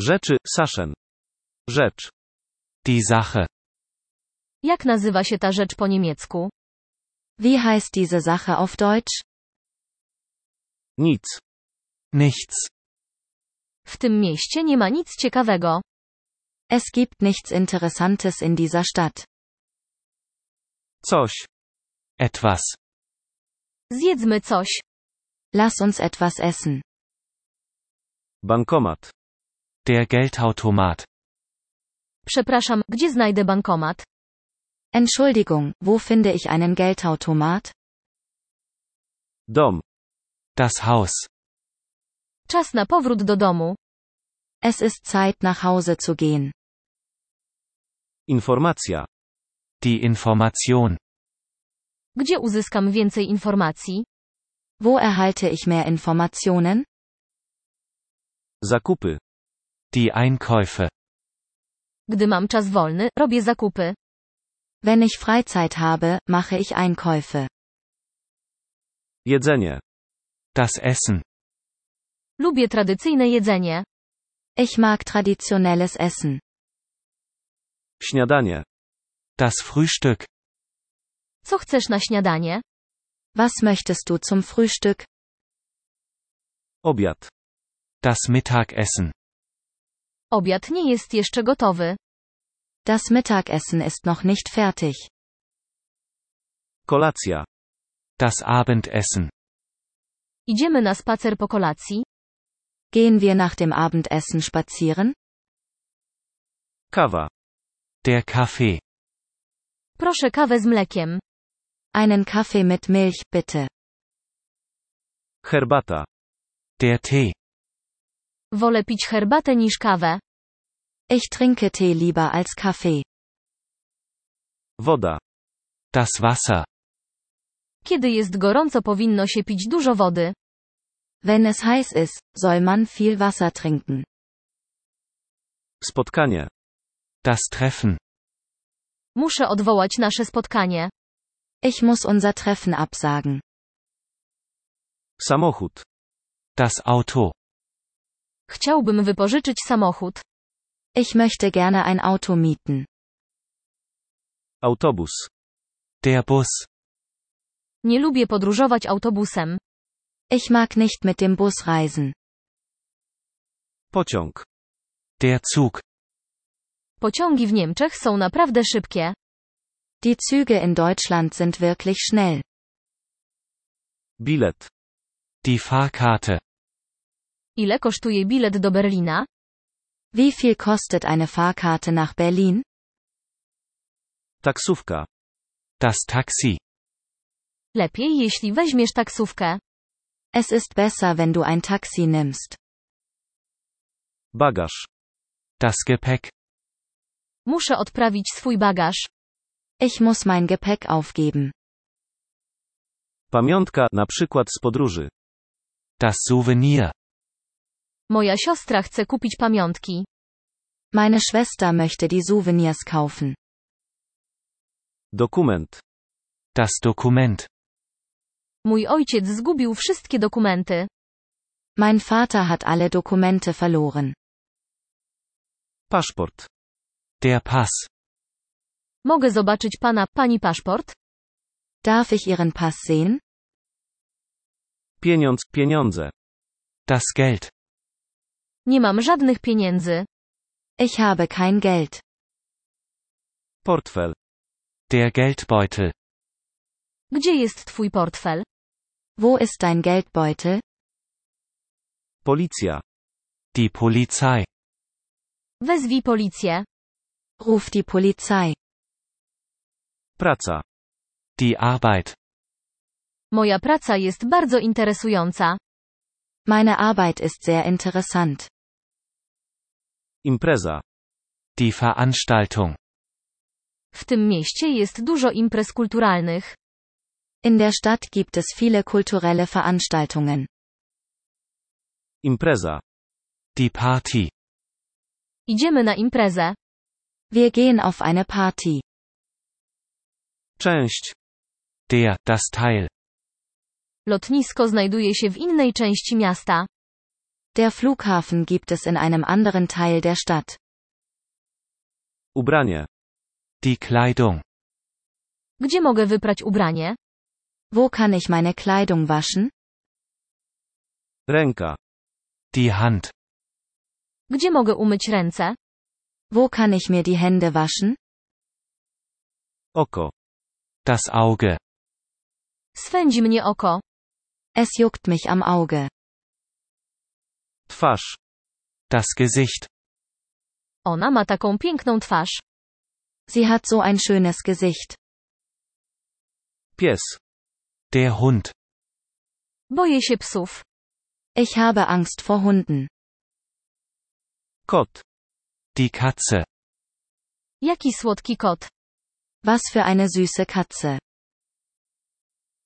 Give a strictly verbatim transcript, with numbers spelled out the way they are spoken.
Rzeczy, Sachen. Rzecz. Die Sache. Jak nazywa się ta rzecz po niemiecku? Wie heißt diese Sache auf Deutsch? Nic. Nichts. W tym mieście nie ma nic ciekawego. Es gibt nichts Interessantes in dieser Stadt. Coś. Etwas. Zjedzmy coś. Lass uns etwas essen. Bankomat. Der Geldautomat. Przepraszam, gdzie znajdę bankomat? Entschuldigung, wo finde ich einen Geldautomat? Dom. Das Haus. Czas na powrót do domu. Es ist Zeit nach Hause zu gehen. Informacja. Die Information. Gdzie uzyskam więcej informacji? Wo erhalte ich mehr Informationen? Zakupy. Die Einkäufe. Gdy mam czas wolny, robię zakupy. Wenn ich Freizeit habe, mache ich Einkäufe. Jedzenie. Das Essen. Lubię tradycyjne jedzenie. Ich mag traditionelles Essen. Śniadanie. Das Frühstück. Co chcesz na śniadanie? Was möchtest du zum Frühstück? Obiad. Das Mittagessen. Obiad nie jest jeszcze gotowy. Das Mittagessen ist noch nicht fertig. Kolacja. Das Abendessen. Idziemy na spacer po kolacji? Gehen wir nach dem Abendessen spazieren? Kawa. Der Kaffee. Proszę kawę z mlekiem. Einen Kaffee mit Milch, bitte. Herbata. Der Tee. Wolę pić herbatę niż kawę. Ich trinke Tee lieber als Kaffee. Woda. Das Wasser. Kiedy jest gorąco, powinno się pić dużo wody. Wenn es heiß ist, soll man viel Wasser trinken. Spotkanie. Das Treffen. Muszę odwołać nasze spotkanie. Ich muss unser Treffen absagen. Samochód. Das Auto. Chciałbym wypożyczyć samochód. Ich möchte gerne ein Auto mieten. Autobus. Der Bus. Nie lubię podróżować autobusem. Ich mag nicht mit dem Bus reisen. Pociąg. Der Zug. Pociągi w Niemczech są naprawdę szybkie. Die Züge in Deutschland sind wirklich schnell. Bilet. Die Fahrkarte. Ile kosztuje bilet do Berlina? Wie viel kostet eine Fahrkarte nach Berlin? Taksówka. Das Taxi. Lepiej, jeśli weźmiesz taksówkę. Es ist besser, wenn du ein Taxi nimmst. Bagaż. Das Gepäck. Muszę odprawić swój bagaż. Ich muss mein Gepäck aufgeben. Pamiątka, na przykład z podróży. Das Souvenir. Moja siostra chce kupić pamiątki. Meine Schwester möchte die Souvenirs kaufen. Dokument. Das Dokument. Mój ojciec zgubił wszystkie dokumenty. Mein Vater hat alle Dokumente verloren. Paszport. Der Pass. Mogę zobaczyć pana, pani paszport? Darf ich Ihren Pass sehen? Pieniądz, pieniądze. Das Geld. Nie mam żadnych pieniędzy. Ich habe kein Geld. Portfel. Der Geldbeutel. Gdzie jest twój portfel? Wo ist dein Geldbeutel? Policja. Die Polizei. Wezwij policję. Ruf die Polizei. Praca. Die Arbeit. Moja praca jest bardzo interesująca. Meine Arbeit ist sehr interessant. Impreza. Die Veranstaltung. W tym mieście jest dużo imprez kulturalnych. In der Stadt gibt es viele kulturelle Veranstaltungen. Impreza. Die Party. Idziemy na imprezę. Wir gehen auf eine Party. Część. Der, das Teil. Lotnisko znajduje się w innej części miasta. Der Flughafen gibt es in einem anderen Teil der Stadt. Ubranie. Die Kleidung. Gdzie mogę wyprać ubranie? Wo kann ich meine Kleidung waschen? Ręka. Die Hand. Gdzie mogę umyć ręce? Wo kann ich mir die Hände waschen? Oko. Das Auge. Swędzi mnie oko. Es juckt mich am Auge. Twarz. Das Gesicht. Ona ma taką piękną twarz. Sie hat so ein schönes Gesicht. Pies. Der Hund. Boję się psów. Ich habe Angst vor Hunden. Kot. Die Katze. Jaki słodki kot. Was für eine süße Katze.